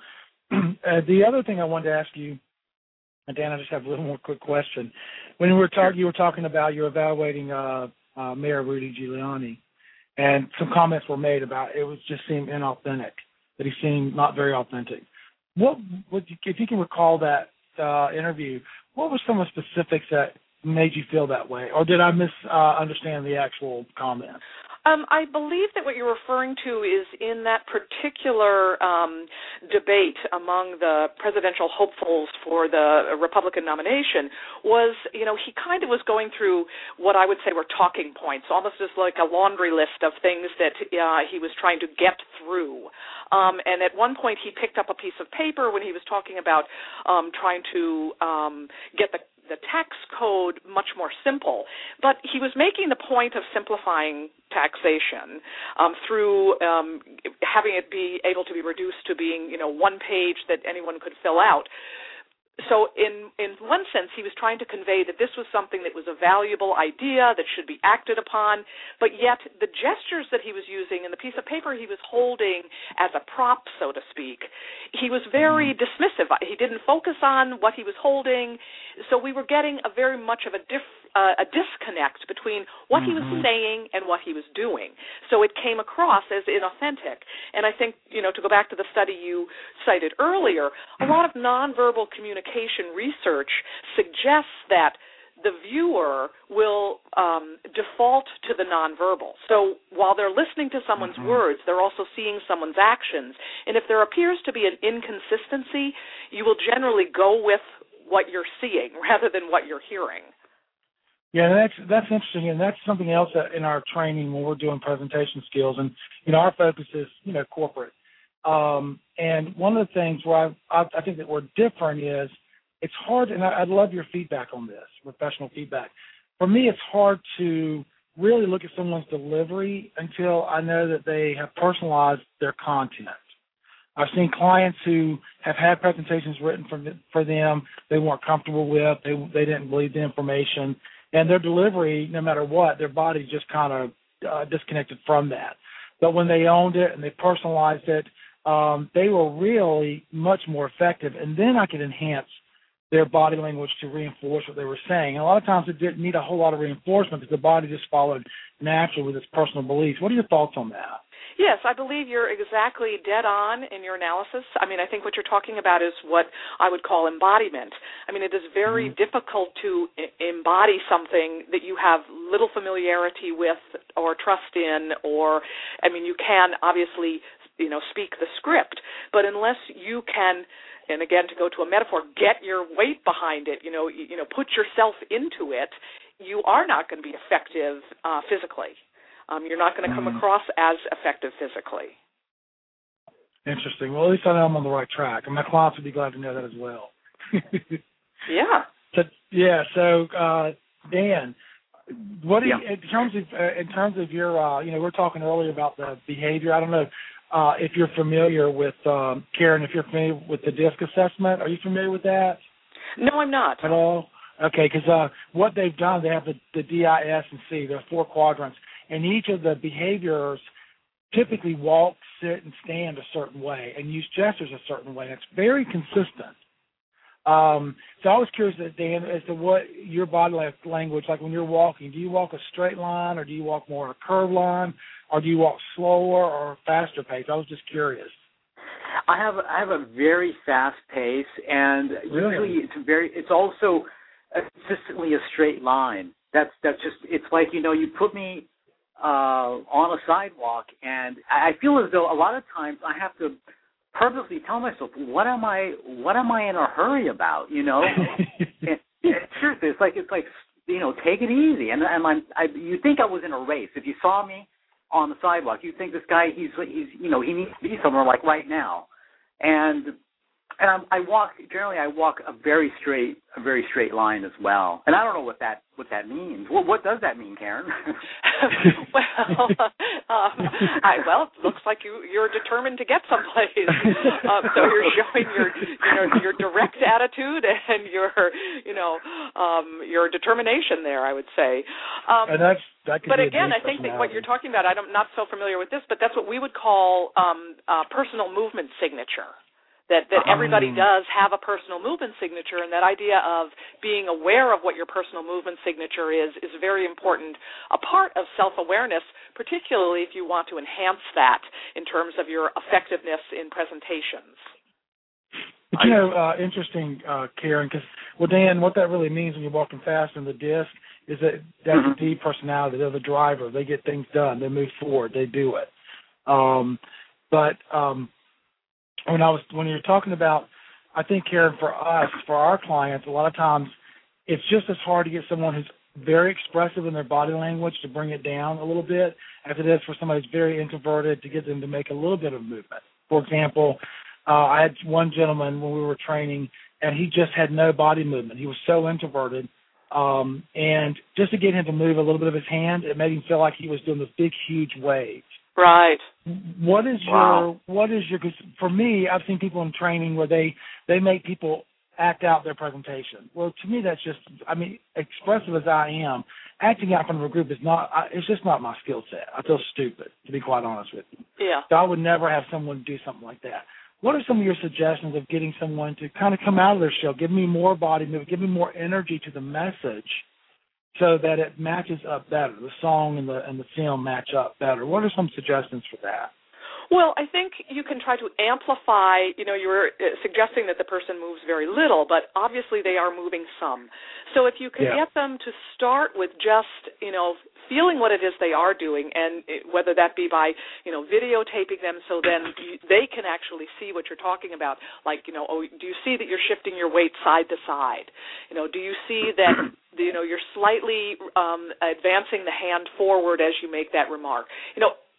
[SPEAKER 2] uh, the other thing I wanted to ask you, and Dan, I just have a little more quick question. When we were talking, you were talking about you're evaluating uh, uh, Mayor Rudy Giuliani, and some comments were made about it was just seemed inauthentic. That he seemed not very authentic. What, what if you can recall that uh, interview, what were some of the specifics that made you feel that way? Or did I misunderstand uh, the actual comment?
[SPEAKER 4] Um, I believe that what you're referring to is in that particular um, debate among the presidential hopefuls for the Republican nomination was, you know, he kind of was going through what I would say were talking points, almost as like a laundry list of things that uh, he was trying to get through. Um, and at one point he picked up a piece of paper when he was talking about um, trying to um, get the the tax code much more simple. But he was making the point of simplifying taxation um, through um, having it be able to be reduced to being, you know, one page that anyone could fill out. So in, in one sense, he was trying to convey that this was something that was a valuable idea that should be acted upon, but yet the gestures that he was using and the piece of paper he was holding as a prop, so to speak, he was very dismissive. He didn't focus on what he was holding, so we were getting a very much of a diff, uh, a disconnect between what mm-hmm. he was saying and what he was doing. So it came across as inauthentic. And I think, you know, to go back to the study you cited earlier, a lot of nonverbal communication research suggests that the viewer will um, default to the nonverbal. So while they're listening to someone's mm-hmm. words, they're also seeing someone's actions. And if there appears to be an inconsistency, you will generally go with what you're seeing rather than what you're hearing.
[SPEAKER 2] Yeah, that's that's interesting, and that's something else that in our training when we're doing presentation skills. And you know, our focus is you know corporate. Um, and one of the things where I, I think that we're different is it's hard, and I, I'd love your feedback on this, professional feedback. For me, it's hard to really look at someone's delivery until I know that they have personalized their content. I've seen clients who have had presentations written for for them they weren't comfortable with, they they didn't believe the information, and their delivery, no matter what, their body just kind of uh, disconnected from that. But when they owned it and they personalized it, um, they were really much more effective. And then I could enhance their body language to reinforce what they were saying. And a lot of times it didn't need a whole lot of reinforcement because the body just followed naturally with its personal beliefs. What are your thoughts on that?
[SPEAKER 4] Yes, I believe you're exactly dead on in your analysis. I mean, I think what you're talking about is what I would call embodiment. I mean, it is very mm-hmm. difficult to I- embody something that you have little familiarity with or trust in, or, I mean, you can obviously, you know, speak the script, but unless you can, and again, to go to a metaphor, get your weight behind it, you know, you, you know, put yourself into it, you are not going to be effective uh, physically. Um, you're not going to come mm. across as effective physically.
[SPEAKER 2] Interesting. Well, at least I know I'm on the right track, and my clients would be glad to know that as well.
[SPEAKER 4] yeah.
[SPEAKER 2] So, yeah. So, uh, Dan, what do you,
[SPEAKER 3] yeah.
[SPEAKER 2] in terms of uh, in terms of your, uh, you know, we were talking earlier about the behavior. I don't know uh, if you're familiar with um, Karen. If you're familiar with the DISC assessment, are you familiar with that?
[SPEAKER 4] No, I'm not
[SPEAKER 2] at all. Okay, because uh, what they've done, they have the, the D, I, S, and C. There are four quadrants. And each of the behaviors typically walk, sit, and stand a certain way and use gestures a certain way. It's very consistent. Um, so I was curious, Dan, as to what your body language, like when you're walking, do you walk a straight line or do you walk more on a curved line or do you walk slower or faster pace? I was just curious.
[SPEAKER 3] I have I have a very fast pace, and
[SPEAKER 2] really?
[SPEAKER 3] usually it's very it's also consistently a straight line. That's that's just it's like, you know, you put me Uh, on a sidewalk, and I feel as though a lot of times I have to purposely tell myself, what am I, what am I in a hurry about, you know? and, and seriously, it's like, it's like, you know, take it easy. And, and I'm, I, you think I was in a race. If you saw me on the sidewalk, you think this guy, he's, he's, you know, he needs to be somewhere like right now. And And I'm, I walk generally. I walk a very straight, a very straight line as well. And I don't know what that what that means. What, what does that mean, Karen?
[SPEAKER 4] well, um, I, well, it looks like you you're determined to get someplace. um, so you're showing your you know your direct attitude and your you know um, your determination there, I would say. Um,
[SPEAKER 2] and that's that. Could
[SPEAKER 4] but
[SPEAKER 2] be
[SPEAKER 4] again, I think that what you're talking about, I'm not so familiar with this, but that's what we would call um, uh, personal movement signature. That, that everybody does have a personal movement signature, and that idea of being aware of what your personal movement signature is is a very important a part of self-awareness, particularly if you want to enhance that in terms of your effectiveness in presentations.
[SPEAKER 2] But, you know, uh, interesting, uh, Karen, because, well, Dan, what that really means when you're walking fast in the DISC is that that's mm-hmm. a D personality. They're the driver. They get things done. They move forward. They do it. Um, but um, when I was when you're talking about, I think, Karen, for us, for our clients, a lot of times it's just as hard to get someone who's very expressive in their body language to bring it down a little bit as it is for somebody who's very introverted to get them to make a little bit of movement. For example, uh, I had one gentleman when we were training, and he just had no body movement. He was so introverted. Um, and just to get him to move a little bit of his hand, it made him feel like he was doing this big, huge wave.
[SPEAKER 4] Right.
[SPEAKER 2] What is
[SPEAKER 4] wow.
[SPEAKER 2] your, what is your, because for me, I've seen people in training where they, they make people act out their presentation. Well, to me, that's just, I mean, expressive as I am, acting out in front of a group is not, I, it's just not my skill set. I feel stupid, to be quite honest with you.
[SPEAKER 4] Yeah.
[SPEAKER 2] So I would never have someone do something like that. What are some of your suggestions of getting someone to kind of come out of their shell, give me more body movement, give me more energy to the message, so that it matches up better, the song and the and the film match up better? What are some suggestions for that?
[SPEAKER 4] Well, I think you can try to amplify, you know, you were suggesting that the person moves very little, but obviously they are moving some. So if you can yeah. get them to start with just, you know, feeling what it is they are doing, and it, whether that be by, you know, videotaping them so then you, they can actually see what you're talking about. Like, you know, oh, do you see that you're shifting your weight side to side? You know, do you see that, you know, you're slightly um, advancing the hand forward as you make that remark? You know,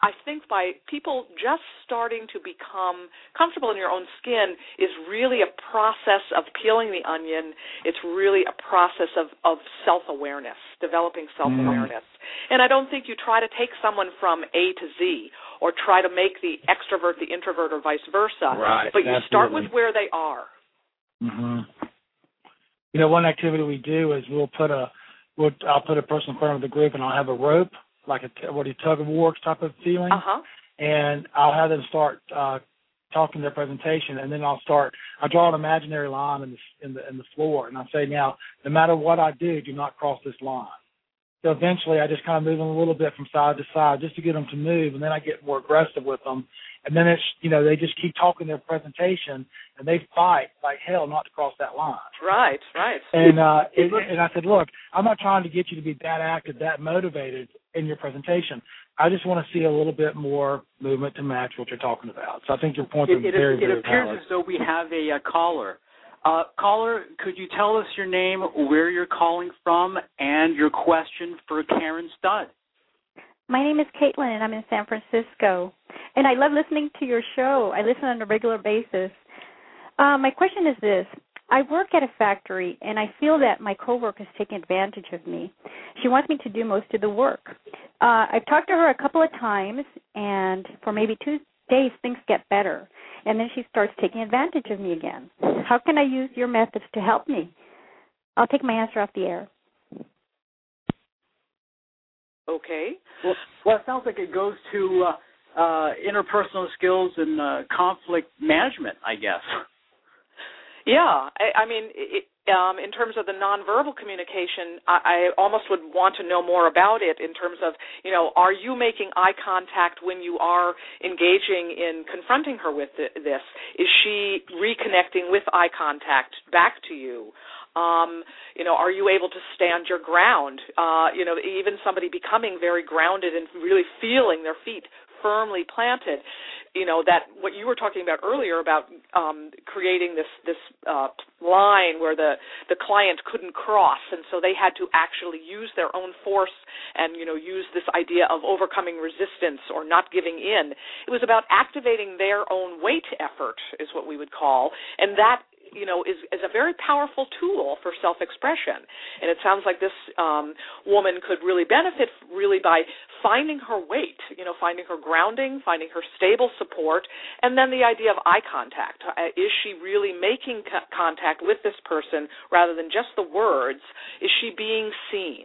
[SPEAKER 4] I think by people just starting to become comfortable in your own skin is really a process of peeling the onion. It's really a process of, of self-awareness, developing self-awareness. Mm. And I don't think you try to take someone from A to Z or try to make the extrovert the introvert or vice versa,
[SPEAKER 2] right,
[SPEAKER 4] but you
[SPEAKER 2] absolutely.
[SPEAKER 4] start with where they are.
[SPEAKER 2] Mm-hmm. You know, one activity we do is we'll put a, we'll, I'll put a person in front of the group and I'll have a rope, like a what a tug of war type of feeling,
[SPEAKER 4] uh-huh.
[SPEAKER 2] and I'll have them start uh, talking their presentation, and then I'll start. I draw an imaginary line in the in the in the floor, and I say, now, no matter what I do, do not cross this line. So eventually, I just kind of move them a little bit from side to side just to get them to move, and then I get more aggressive with them, and then it's you know they just keep talking their presentation, and they fight like hell not to cross that line.
[SPEAKER 4] Right, right.
[SPEAKER 2] And uh, it, and I said, look, I'm not trying to get you to be that active, that motivated in your presentation. I just want to see a little bit more movement to match what you're talking about. So I think your point is very,
[SPEAKER 1] it,
[SPEAKER 2] very
[SPEAKER 1] It appears
[SPEAKER 2] valid.
[SPEAKER 1] as though we have a, a caller. Uh, caller, could you tell us your name, where you're calling from, and your question for Karen Studd?
[SPEAKER 5] My name is Caitlin, and I'm in San Francisco. And I love listening to your show. I listen on a regular basis. Uh, my question is this. I work at a factory, and I feel that my coworker is taking advantage of me. She wants me to do most of the work. Uh, I've talked to her a couple of times, and for maybe two days, things get better. And then she starts taking advantage of me again. How can I use your methods to help me? I'll take my answer off the air.
[SPEAKER 4] Okay.
[SPEAKER 1] Well, well it sounds like it goes to uh, uh, interpersonal skills and uh, conflict management, I guess.
[SPEAKER 4] Yeah, I, I mean, it, um, in terms of the nonverbal communication, I, I almost would want to know more about it in terms of, you know, are you making eye contact when you are engaging in confronting her with this? Is she reconnecting with eye contact back to you? Um, you know, are you able to stand your ground? Uh, you know, even somebody becoming very grounded and really feeling their feet firmly planted. You know, that what you were talking about earlier about um, creating this this uh, line where the, the client couldn't cross, and so they had to actually use their own force and, you know, use this idea of overcoming resistance or not giving in. It was about activating their own weight effort is what we would call, and that, you know, is, is a very powerful tool for self-expression. And it sounds like this um, woman could really benefit really by finding her weight, you know, finding her grounding, finding her stable support, and then the idea of eye contact. Uh, is she really making co- contact with this person rather than just the words? Is she being seen?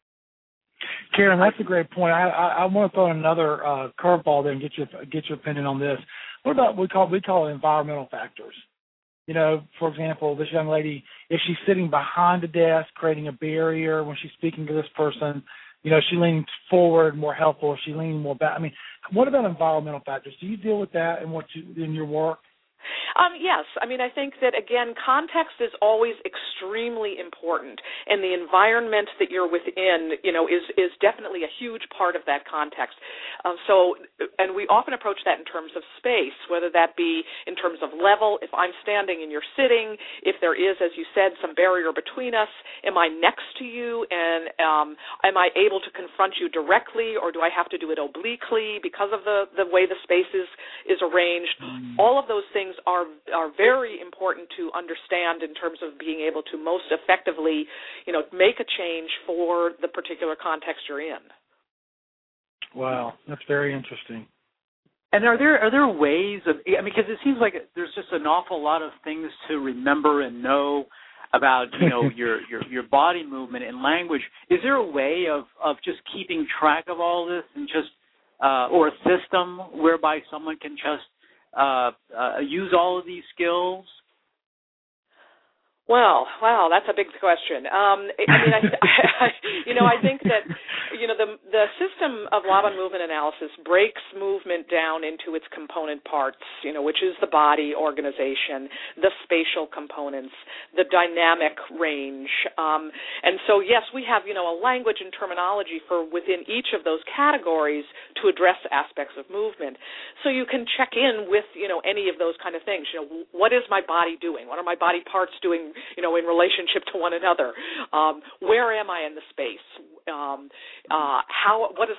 [SPEAKER 2] Karen, that's a great point. I, I, I want to throw in another uh, curveball there and get your get your opinion on this. What about we call we call it environmental factors? You know, for example, this young lady, if she's sitting behind a desk, creating a barrier when she's speaking to this person, you know, is she leaning forward, more helpful, is she leaning more back? I mean, what about environmental factors? Do you deal with that in what you, in your work?
[SPEAKER 4] Um, yes. I mean, I think that, again, context is always extremely important, and the environment that you're within, you know, is, is definitely a huge part of that context. Um, so, and we often approach that in terms of space, whether that be in terms of level, if I'm standing and you're sitting, if there is, as you said, some barrier between us, am I next to you, and um, am I able to confront you directly, or do I have to do it obliquely because of the, the way the space is, is arranged? Mm. All of those things are are very important to understand in terms of being able to most effectively, you know, make a change for the particular context you're in.
[SPEAKER 2] Wow, that's very interesting.
[SPEAKER 1] And are there are there ways of, I mean, because it seems like there's just an awful lot of things to remember and know about, you know, your, your, your body movement and language. Is there a way of, of just keeping track of all this and just, uh, or a system whereby someone can just Uh, uh, use all of these skills?
[SPEAKER 4] Well, wow, that's a big question. Um, I mean, I, I, you know, I think that, you know, the the system of Laban movement analysis breaks movement down into its component parts, you know, which is the body organization, the spatial components, the dynamic range. Um, and so, yes, we have, you know, a language and terminology for within each of those categories to address aspects of movement. So you can check in with, you know, any of those kind of things. You know, what is my body doing? What are my body parts doing, you know, in relationship to one another? Um, where am I in the space? Um, uh, how? What does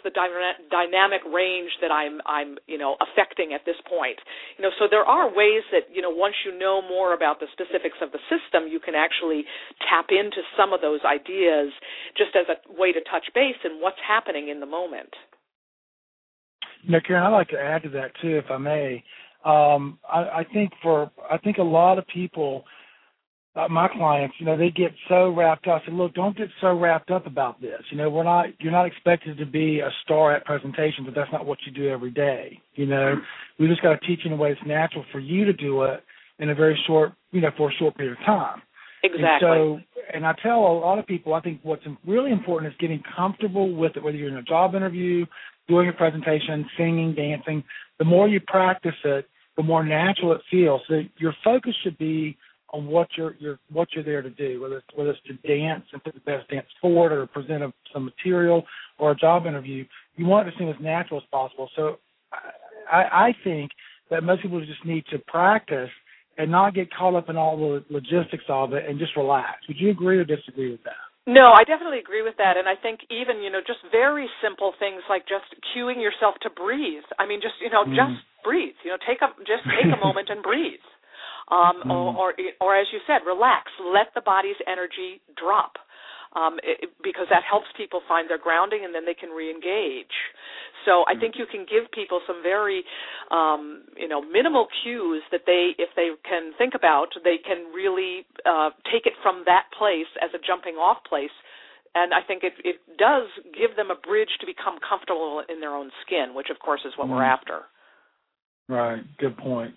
[SPEAKER 4] the dyna- dynamic range that I'm, I'm, you know, affecting at this point? You know, so there are ways that, you know, once you know more about the specifics of the system, you can actually tap into some of those ideas just as a way to touch base in what's happening in the moment.
[SPEAKER 2] You know, Karen, I'd like to add to that too, if I may. Um, I, I think for I think a lot of people, uh, my clients, you know, they get so wrapped up. I said, look, don't get so wrapped up about this. You know, we're not you're not expected to be a star at presentations, but that's not what you do every day. You know, we just got to teach in a way that's natural for you to do it in a very short, you know, for a short period of time.
[SPEAKER 4] Exactly.
[SPEAKER 2] And so, and I tell a lot of people, I think what's really important is getting comfortable with it, whether you're in a job interview, doing a presentation, singing, dancing. The more you practice it, the more natural it feels. So your focus should be on what you're, you're what you're there to do, whether it's, whether it's to dance and put the best dance forward or present a, some material or a job interview. You want it to seem as natural as possible. So I, I think that most people just need to practice and not get caught up in all the logistics of it and just relax. Would you agree or disagree with that?
[SPEAKER 4] No, I definitely agree with that, and I think even, you know, just very simple things like just cueing yourself to breathe. I mean, just, you know, mm. just breathe. You know, take a just take a moment and breathe. Um, mm. or, or, or as you said, relax. Let the body's energy drop, um, it, because that helps people find their grounding, and then they can reengage. So I think you can give people some very, um, you know, minimal cues that they, if they can think about, they can really uh, take it from that place as a jumping-off place. And I think it, it does give them a bridge to become comfortable in their own skin, which, of course, is what mm. we're after.
[SPEAKER 2] Right. Good point.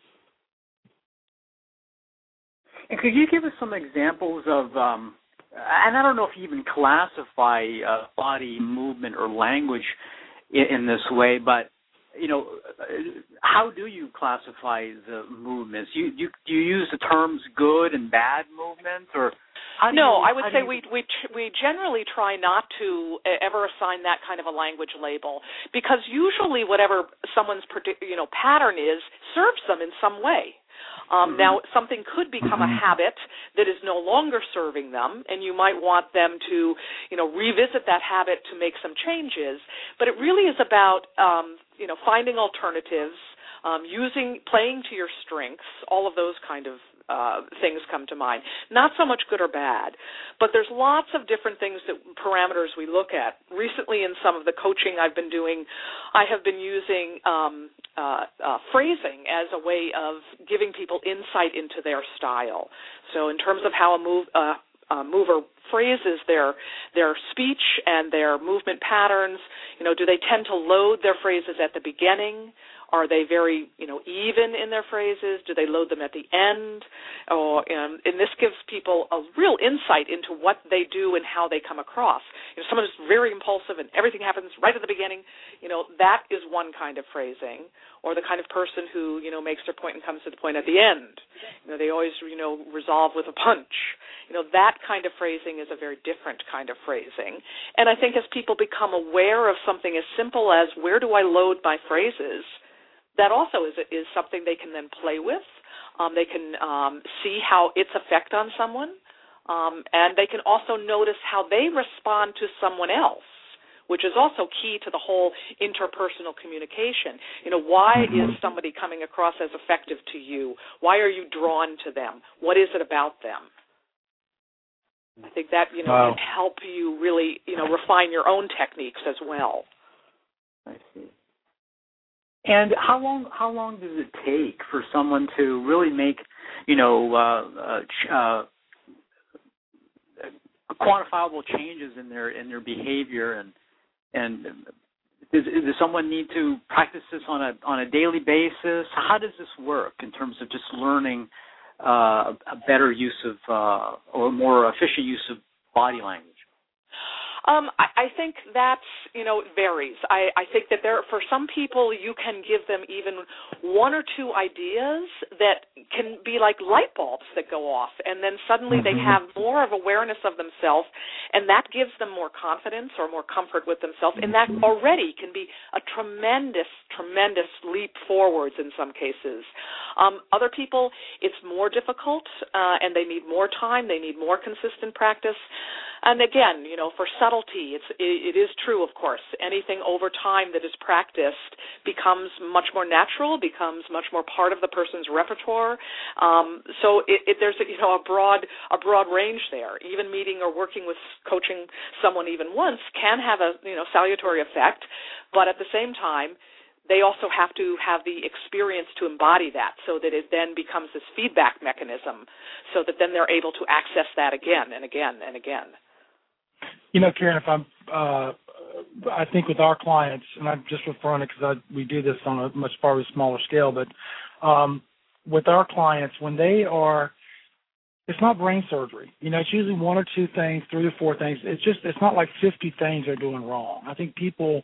[SPEAKER 3] And could you give us some examples of, um, and I don't know if you even classify uh, body movement or language in this way, but, you know, how do you classify the movements? You, you, do you use the terms good and bad movements, or how do
[SPEAKER 4] no?
[SPEAKER 3] You,
[SPEAKER 4] I would say
[SPEAKER 3] you...
[SPEAKER 4] we we we generally try not to ever assign that kind of a language label, because usually whatever someone's you know pattern is serves them in some way. Um, mm-hmm. Now, something could become a habit that is no longer serving them, and you might want them to, you know, revisit that habit to make some changes. But it really is about, um, you know, finding alternatives, um, using, playing to your strengths. All of those kind of uh, things come to mind. Not so much good or bad, but there's lots of different things that parameters we look at. Recently, in some of the coaching I've been doing, I have been using um, uh, uh, phrasing as a way of giving people insight into their style. So, in terms of how a move uh, a mover phrases their their speech and their movement patterns, you know, do they tend to load their phrases at the beginning? Are they very, you know, even in their phrases? Do they load them at the end? Or, um, and this gives people a real insight into what they do and how they come across. You know, someone who's very impulsive and everything happens right at the beginning, you know, that is one kind of phrasing. Or the kind of person who, you know, makes their point and comes to the point at the end. You know, they always, you know, resolve with a punch. You know, that kind of phrasing is a very different kind of phrasing. And I think as people become aware of something as simple as where do I load my phrases, that also is is something they can then play with. Um, they can um, see how its effect on someone, um, and they can also notice how they respond to someone else, which is also key to the whole interpersonal communication. You know, why is somebody coming across as effective to you? Why are you drawn to them? What is it about them? I think that, you know, wow. can help you really, you know, refine your own techniques as well.
[SPEAKER 3] I see. And how long how long does it take for someone to really make, you know, uh, uh, quantifiable changes in their in their behavior, and and does, does someone need to practice this on a on a daily basis? How does this work in terms of just learning uh, a better use of uh, or more efficient use of body language?
[SPEAKER 4] Um, I, I think that's, you know, varies. I, I think that there, for some people, you can give them even one or two ideas that can be like light bulbs that go off, and then suddenly mm-hmm. they have more of awareness of themselves, and that gives them more confidence or more comfort with themselves, and that already can be a tremendous, tremendous leap forwards in some cases. Um, other people, it's more difficult, uh, and they need more time, they need more consistent practice. And again, you know, for subtle subtlety. It's, it, it is true, of course. Anything over time that is practiced becomes much more natural, becomes much more part of the person's repertoire. Um, so it, it, there's a, you know a broad a broad range there. Even meeting or working with coaching someone even once can have a you know salutary effect, but at the same time, they also have to have the experience to embody that so that it then becomes this feedback mechanism so that then they're able to access that again and again and again.
[SPEAKER 2] You know, Karen, if I'm, uh, I think with our clients, and I'm just referring to because we do this on a much far smaller scale, but um, with our clients, when they are, it's not brain surgery. You know, it's usually one or two things, three to four things. It's just, it's not like fifty things they're doing wrong. I think people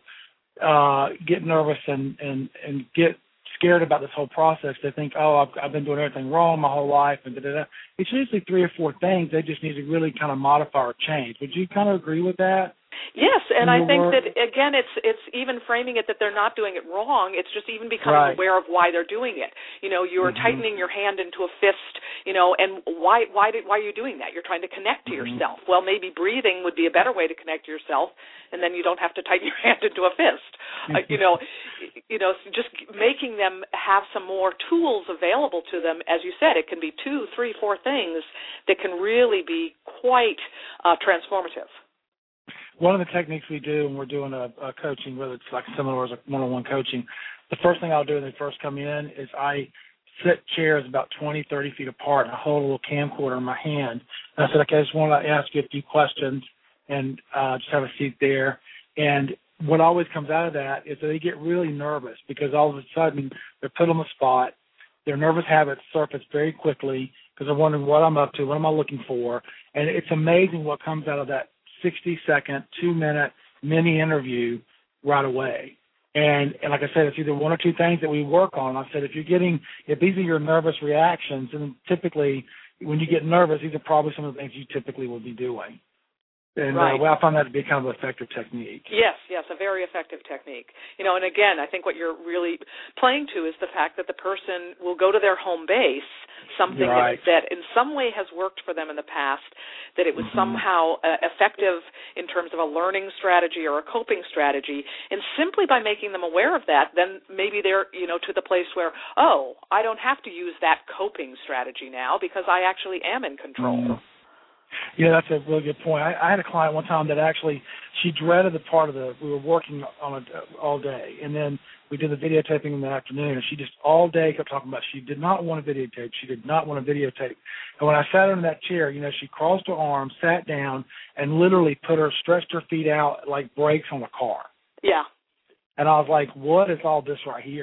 [SPEAKER 2] uh, get nervous and, and, and get scared about this whole process. They think, oh, I've, I've been doing everything wrong my whole life, and da-da-da. It's usually three or four things. They just need to really kind of modify or change. Would you kind of agree with that?
[SPEAKER 4] Yes, and I think
[SPEAKER 2] work?
[SPEAKER 4] that, again, it's it's even framing it that they're not doing it wrong. It's just even becoming
[SPEAKER 2] right.
[SPEAKER 4] aware of why they're doing it. You know, you're
[SPEAKER 2] mm-hmm.
[SPEAKER 4] tightening your hand into a fist, you know, and why why did, why are you doing that? You're trying to connect to
[SPEAKER 2] mm-hmm.
[SPEAKER 4] yourself. Well, maybe breathing would be a better way to connect to yourself, and then you don't have to tighten your hand into a fist. uh, you know, you know, just making them have some more tools available to them. As you said, it can be two, three, four things that can really be quite uh, transformative.
[SPEAKER 2] One of the techniques we do when we're doing a, a coaching, whether it's like similar as a one-on-one coaching, the first thing I'll do when they first come in is I sit chairs about twenty, thirty feet apart, and I hold a little camcorder in my hand. And I said, okay, I just want to ask you a few questions and uh, just have a seat there. And what always comes out of that is that they get really nervous because all of a sudden they're put on the spot. Their nervous habits surface very quickly because they're wondering what I'm up to, what am I looking for. And it's amazing what comes out of that sixty-second, two-minute mini-interview right away. And, and like I said, it's either one or two things that we work on. I said if you're getting, if these are your nervous reactions, and typically when you get nervous, these are probably some of the things you typically would be doing. And
[SPEAKER 4] right.
[SPEAKER 2] uh, well, I found that to be kind of an effective technique.
[SPEAKER 4] Yes, yes, a very effective technique. You know, and again, I think what you're really playing to is the fact that the person will go to their home base, something
[SPEAKER 2] right.
[SPEAKER 4] that, that in some way has worked for them in the past, that it was mm-hmm. somehow uh, effective in terms of a learning strategy or a coping strategy, and simply by making them aware of that, then maybe they're, you know, to the place where, oh, I don't have to use that coping strategy now because I actually am in control.
[SPEAKER 2] Mm-hmm. Yeah, that's a really good point. I, I had a client one time that actually, she dreaded the part of the, we were working on it all day, and then we did the videotaping in the afternoon, and she just all day kept talking about she did not want to videotape. She did not want to videotape. And when I sat her in that chair, you know, she crossed her arms, sat down, and literally put her, stretched her feet out like brakes on a car.
[SPEAKER 4] Yeah.
[SPEAKER 2] And I was like, what is all this right here?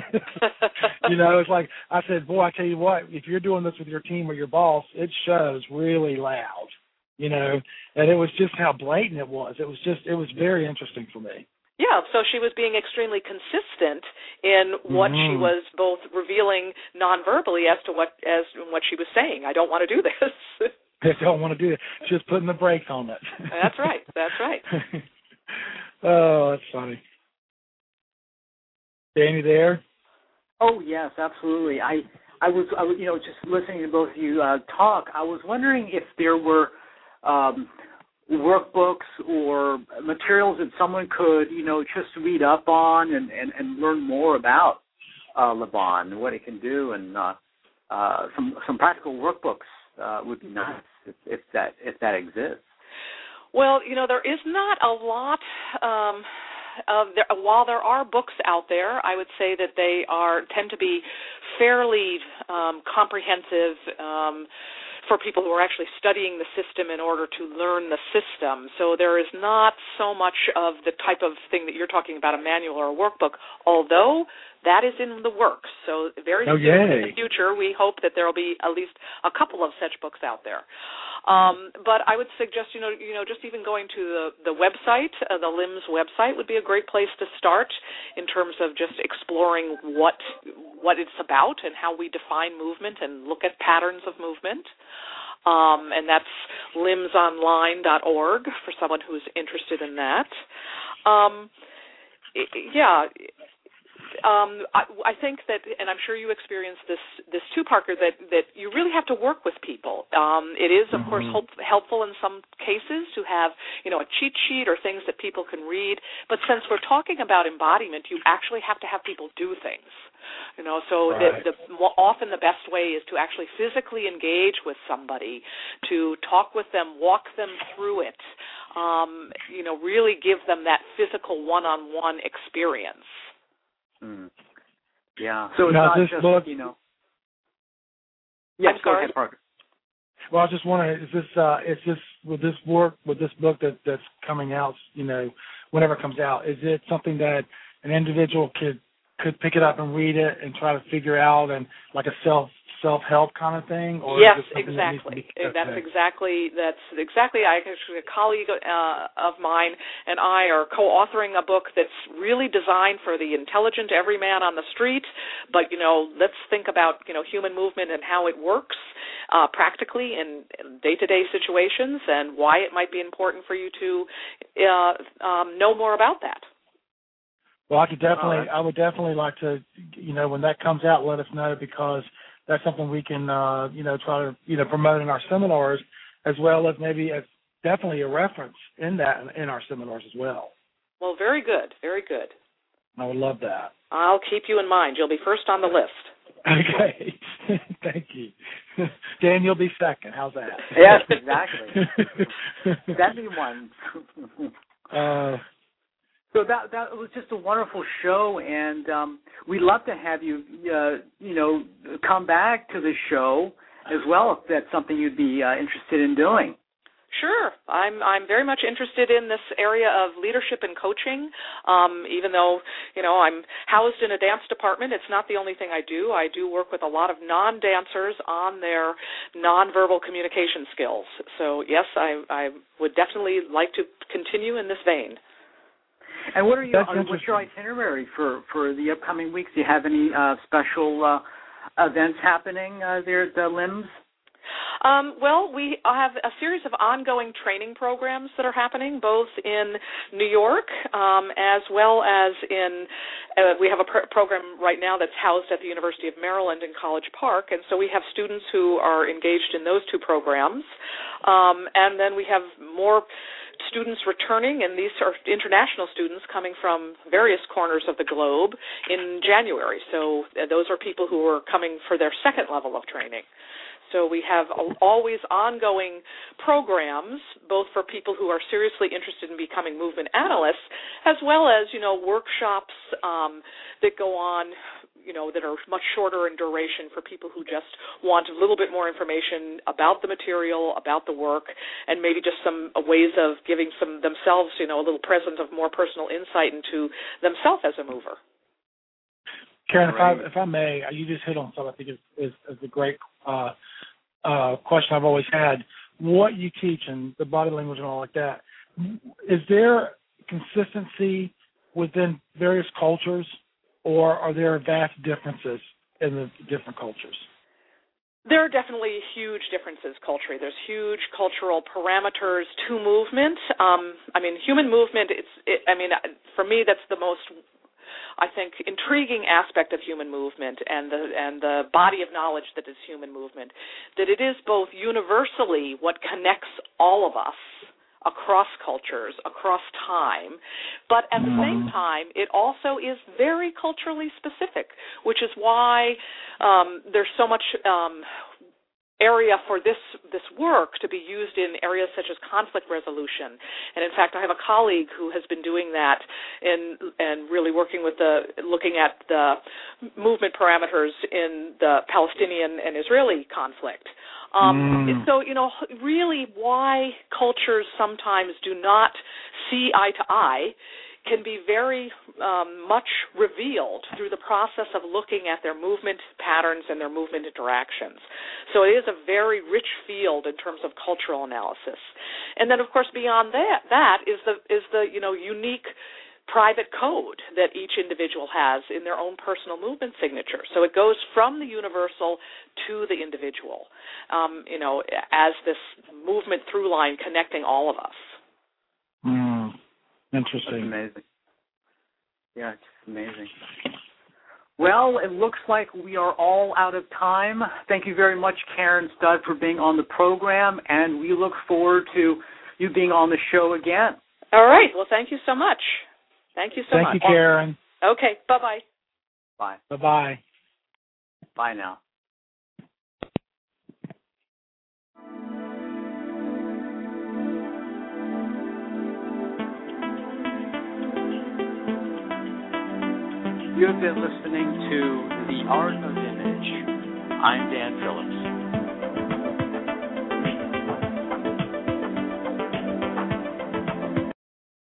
[SPEAKER 2] You know, it's like, I said, boy, I tell you what, if you're doing this with your team or your boss, it shows really loud, you know, and it was just how blatant it was. It was just, it was very interesting for me.
[SPEAKER 4] Yeah, so she was being extremely consistent in what mm-hmm. she was both revealing non-verbally as to what, as what she was saying. I don't want to do this.
[SPEAKER 2] I don't want to do it. She was putting the brakes on it.
[SPEAKER 4] That's right, that's right.
[SPEAKER 2] Oh, that's funny. Danny, there?
[SPEAKER 6] Oh yes, absolutely. I, I was, I was, you know, just listening to both of you uh, talk. I was wondering if there were um, workbooks or materials that someone could, you know, just read up on and, and, and learn more about uh, Le Bon and what it can do, and uh, uh, some some practical workbooks uh, would be nice if, if that if that exists.
[SPEAKER 4] Well, you know, there is not a lot. Um, Uh, there, while there are books out there, I would say that they are tend to be fairly um, comprehensive um, for people who are actually studying the system in order to learn the system. So there is not so much of the type of thing that you're talking about, a manual or a workbook, although that is in the works. So very
[SPEAKER 2] oh,
[SPEAKER 4] soon
[SPEAKER 2] yay.
[SPEAKER 4] in the future, we hope that there will be at least a couple of such books out there. Um, but I would suggest, you know, you know, just even going to the, the website, uh, the L I M S website would be a great place to start in terms of just exploring what what it's about and how we define movement and look at patterns of movement. Um, and that's limbs online dot org for someone who's interested in that. Um, yeah. um, I, I think that, and I'm sure you experienced this this too, Parker, that, that you really have to work with people. Um, it is, of mm-hmm. course, help, helpful in some cases to have, you know, a cheat sheet or things that people can read. But since we're talking about embodiment, you actually have to have people do things. You know, so right. the, the, often the best way is to actually physically engage with somebody, to talk with them, walk them through it. Um, you know, really give them that physical one-on-one experience.
[SPEAKER 6] Mm. Yeah.
[SPEAKER 2] So it's now, not just, book,
[SPEAKER 6] you know. Yes,
[SPEAKER 4] I'm
[SPEAKER 6] go
[SPEAKER 4] sorry.
[SPEAKER 6] ahead, Parker.
[SPEAKER 2] Well, I just want to, is this, uh, is this, with this work, with this book that, that's coming out, you know, whenever it comes out, is it something that an individual could, could pick it up and read it and try to figure out, and like a self, self-help kind of thing? Or
[SPEAKER 4] yes,
[SPEAKER 2] is it
[SPEAKER 4] exactly.
[SPEAKER 2] That
[SPEAKER 4] that's exactly, that's exactly, I actually, a colleague uh, of mine and I are co-authoring a book that's really designed for the intelligent everyman on the street, but, you know, let's think about, you know, human movement and how it works uh, practically in, in day-to-day situations, and why it might be important for you to uh, um, know more about that.
[SPEAKER 2] Well, I could definitely, I would definitely like to, you know, when that comes out, let us know, because that's something we can, uh, you know, try to, you know, promote in our seminars, as well as maybe as definitely a reference in that in our seminars as well.
[SPEAKER 4] Well, very good, very good.
[SPEAKER 2] I would love that.
[SPEAKER 4] I'll keep you in mind. You'll be first on the list.
[SPEAKER 2] Okay. Thank you. Dan, you'll be second. How's that?
[SPEAKER 6] Yes, exactly. That'd be one.
[SPEAKER 2] uh,
[SPEAKER 6] So that that was just a wonderful show, and um, we'd love to have you, uh, you know, come back to the show as well, if that's something you'd be uh, interested in doing.
[SPEAKER 4] Sure. I'm I'm very much interested in this area of leadership and coaching. Um, even though, you know, I'm housed in a dance department, it's not the only thing I do. I do work with a lot of non-dancers on their nonverbal communication skills. So, yes, I, I would definitely like to continue in this vein.
[SPEAKER 6] And what are you? Uh, what's your itinerary for, for the upcoming weeks? Do you have any uh, special uh, events happening uh, there at the L I M S?
[SPEAKER 4] Um, well, we have a series of ongoing training programs that are happening, both in New York um, as well as in. Uh, we have a pr- program right now that's housed at the University of Maryland in College Park, and so we have students who are engaged in those two programs, um, and then we have more students returning, and these are international students coming from various corners of the globe in January. So uh, those are people who are coming for their second level of training. So we have always ongoing programs, both for people who are seriously interested in becoming movement analysts, as well as, you know, workshops um, that go on, you know, that are much shorter in duration for people who just want a little bit more information about the material, about the work, and maybe just some ways of giving some themselves, you know, a little present of more personal insight into themselves as a mover.
[SPEAKER 2] Karen, if I, if I may, you just hit on something I think is, is, is a great uh, uh, question I've always had. What you teach and the body language and all like that, is there consistency within various cultures, or are there vast differences in the different cultures?
[SPEAKER 4] There are definitely huge differences culturally. There's huge cultural parameters to movement. Um, I mean, human movement, it's, it, I mean, for me, that's the most, I think, intriguing aspect of human movement and the and the body of knowledge that is human movement, that it is both universally what connects all of us across cultures, across time, but at the same time, it also is very culturally specific, which is why um, there's so much um, area for this this work to be used in areas such as conflict resolution. And in fact, I have a colleague who has been doing that in and really working with the looking at the movement parameters in the Palestinian and Israeli conflict. Um, mm. So, you know, really why cultures sometimes do not see eye to eye can be very um, much revealed through the process of looking at their movement patterns and their movement interactions. So it is a very rich field in terms of cultural analysis. And then, of course, beyond that, that is the is the you know unique private code that each individual has in their own personal movement signature. So it goes from the universal to the individual, um, you know, as this movement through line connecting all of us.
[SPEAKER 2] Mm. Interesting.
[SPEAKER 6] That's amazing. Yeah, it's amazing. Well, it looks like we are all out of time. Thank you very much, Karen Studd, for being on the program, and we look forward to you being on the show again.
[SPEAKER 4] All right. Well, thank you so much. Thank you so
[SPEAKER 2] thank
[SPEAKER 4] much.
[SPEAKER 2] Thank you, Karen.
[SPEAKER 4] Okay. Bye-bye.
[SPEAKER 6] Bye.
[SPEAKER 2] Bye-bye.
[SPEAKER 6] Bye now. You have been listening to The Art of Image. I'm Dan Phillips.